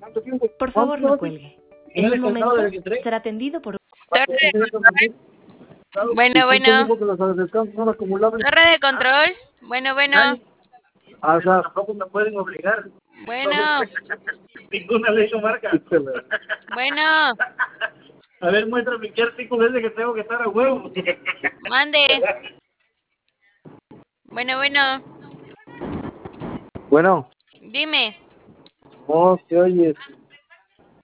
Por favor, no cuelgue. En un momento será atendido por... Bueno, bueno. Torre de control. Bueno, bueno. O sea, tampoco me pueden obligar. Bueno. Ninguna ley lo marca. Bueno. A ver, muéstrame qué artículo es de que tengo que estar a huevo. Mande. Bueno, bueno. Bueno. Dime. Oh, ¿qué oyes?